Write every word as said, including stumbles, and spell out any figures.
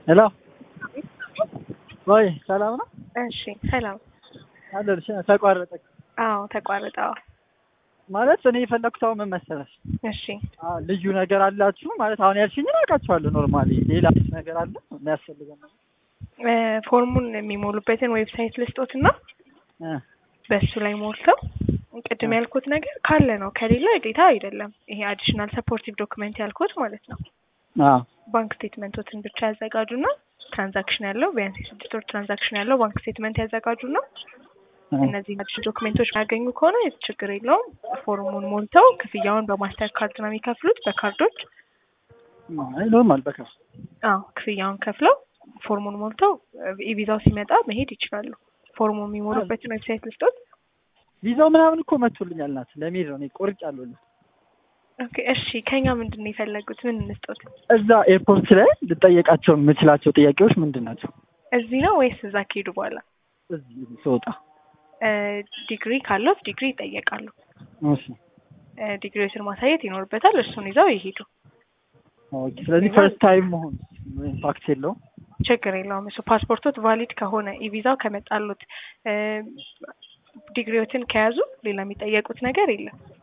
ሄሎ ወይ ሰላም ነው? እሺ ሰላም አለልሽ ተቋረጠ። አዎ ተቋረጠው ማለት እኔ የፈለኩት አሁን ምን መሰለሽ? እሺ አዎ ልዩ ነገር አላችሁ ማለት አሁን ያልሽኝን አውቃችኋለሁ። ኖርማሊ ሌላ ነገር አለ የሚያስፈልገው ነገር እ ፎርሙን የሚሞሉበትን ዌብሳይት ልስጦትና እ በሱ ላይ ሞልተው ቅድም ያልኩት ነገር ካለ ነው ከሌላ ግዴታ አይደለም። ይሄ አዲሽናል ሰፖርቲቭ ዶክመንት ያልኩት ማለት ነው። አዎ ባንክ ስቴትመንቶችን ብቻ ያዘጋጁና ትራንዛክሽን ያለው ቢያንስ ስድስት ወር ትራንዛክሽን ያለው ባንክ ስቴትመንት ያዘጋጁና እነዚህ አዲሽናል ዶክመንቶች ያገኙ ከሆነ ችግር የለውም። ፎርሙን ሞልተው ክፍያውን በማስተር ካርድ ነው የሚከፍሉት በካርዶች። አይ ኖርማል በቃ አዎ ክፍያውን ከፍለው ፎርሙን ሞልተው ቪዛው ሲመጣ መሄድ ይችላሉ። ፎርሙ የሚሞሉበትን ዌብሳይት ልስጦት። ቪዛው ምናምን እኮ መጥቶልኛል ናት ለሚሄድ ነው እኔ ቆርጫለሁ። ኦኬ እሺ ከኛ ምንድን ነው የፈለጉት? ምን እንስጦት? እዛ ኤርፖርት ላይ ልጠየቃቸው የምችላቸው ጥያቄዎች ምንድን ናቸው? እዚህ ነው ወይስ እዛ ከሄዱ በኋላ? እዚህ ስወጣ እ ዲግሪ ካለው ዲግሪ ይጠየቃሉ። እሺ እ ዲግሪዎችን ማሳየት ይኖርበታል። እሱን ይዘው ይሄዱ። ኦኬ ስለዚህ ፈርስት ታይም መሆን ኢምፓክት የለውም። ችግር የለውም። እሱ ፓስፖርቶት ቫሊድ ከሆነ ኢቪዛው ከመጣሉት እ ዲግሪዎችን ከያዙ ሌላ የሚጠየቁት ነገር የለም።